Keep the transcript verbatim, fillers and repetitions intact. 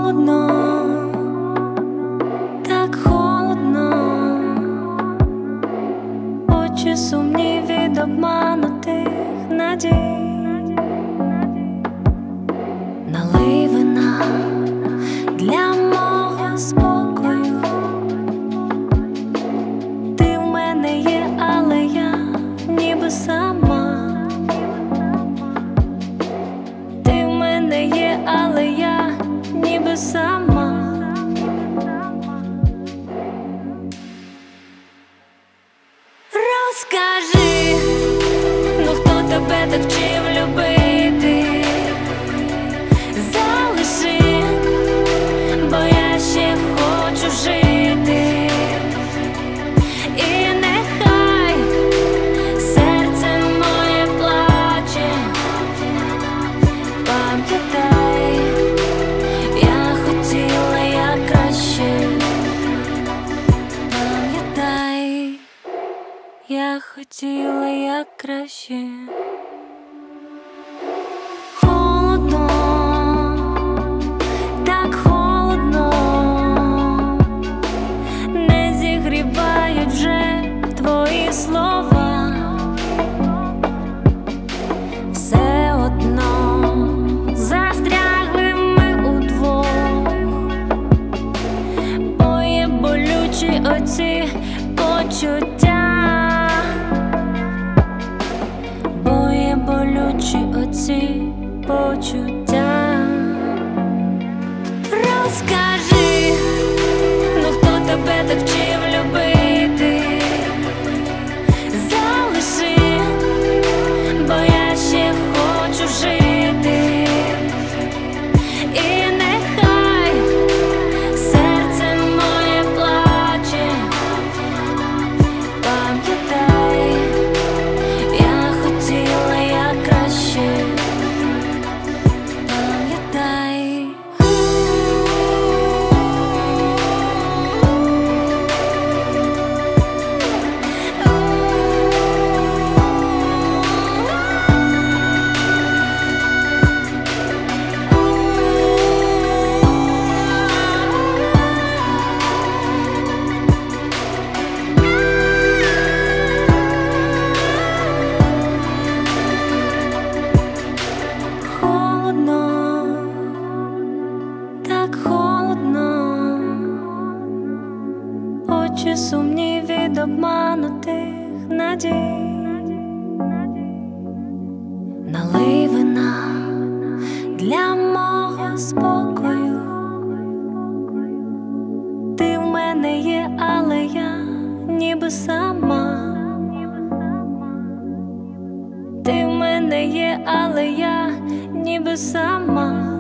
Холодно, так холодно, очі сумні від обманутих надій. Налий вина для мого спокою. Ти в мене є, але я ніби сама. Ти в мене є, але я ніби сама. Розкажи, ну хто тебе так вчив любити? Залиши, бо я ще хочу жити. І нехай серце моє плаче. Пам'ятай, я хотіла як краще. Пам'ятай, я хотіла як краще. Холодно, так холодно, не зігрівають вже твої слова. Все одно застрягли ми удвох, бо є болючі оці почуття. Бо є болючі оці почуття. Розкажи, ну хто тебе так вчив любити? Залиши, бо я ще хочу жити. І нехай серце моє плаче. Пам'ятай, я хотіла як краще. Пам'ятай. Холодно, так холодно, очі сумні від обманутих надій. Налий вина для мого спокою. Ти в мене є, але я ніби сама. Ти в мене є, але я ніби сама.